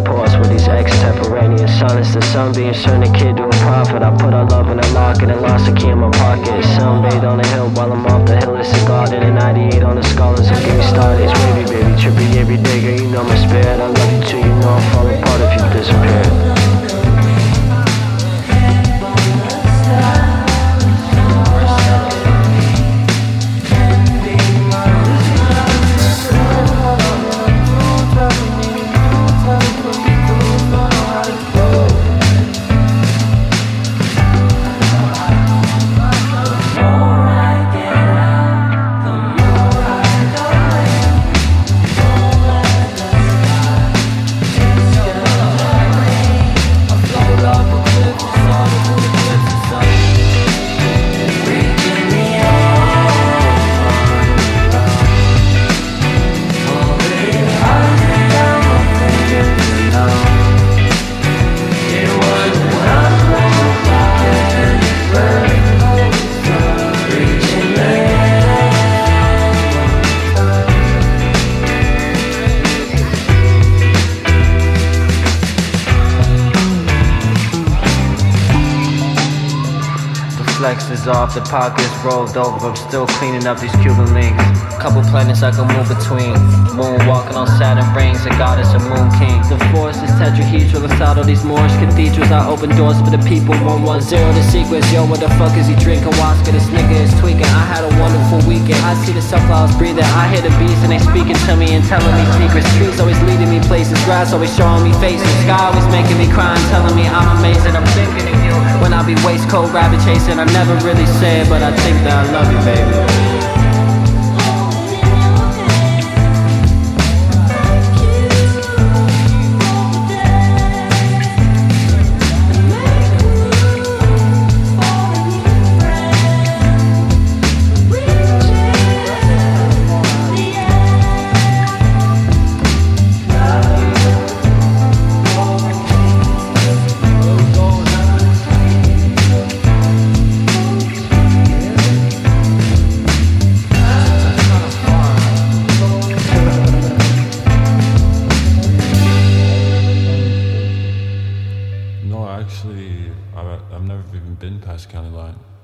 reports with these extemporaneous sonnets. The sun being turned a kid to a prophet. I put our love in a locket and lost a key in my pocket. Sunbathed on the hill while I'm off the hill. It's a garden and 98 on the scholars and getting started. Baby, baby, trippy every day, girl, you know my spirit. I love you too, you know I'll fall apart if you disappear. Flex is off, the pockets rolled over. I'm still cleaning up these Cuban links. Couple planets I can move between. Moon walking on Saturn rings, a goddess, a moon king. The force is tetrahedral inside all these Moorish cathedrals. I open doors for the people, 110 the sequence. Yo, what the fuck is he drinking? Waska, this nigga is tweaking. I had a wonderful weekend. I see the sunflowers breathing. I hear the bees and they speaking to me and telling me secrets. Trees always leading me places. Grass always showing me faces. Sky always making me cry and telling me I'm amazing. I'm thinking of you when I be waistcoat rabbit chasing. I never really say it, but I think that I love you, baby. No, actually, I've never even been past county line.